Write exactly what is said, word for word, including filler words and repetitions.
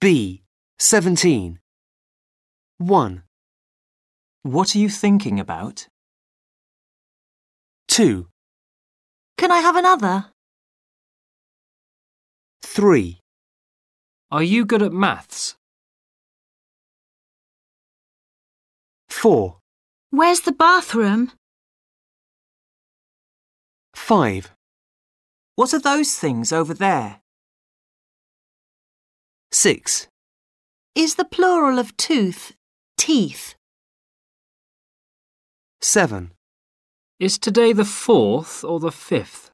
B. seventeen. one, What are you thinking about? two, Can I have another? three, Are you good at maths? four, Where's the bathroom? five, What are those things over there? six, Is the plural of tooth teeth? seven, Is today the fourth or the fifth?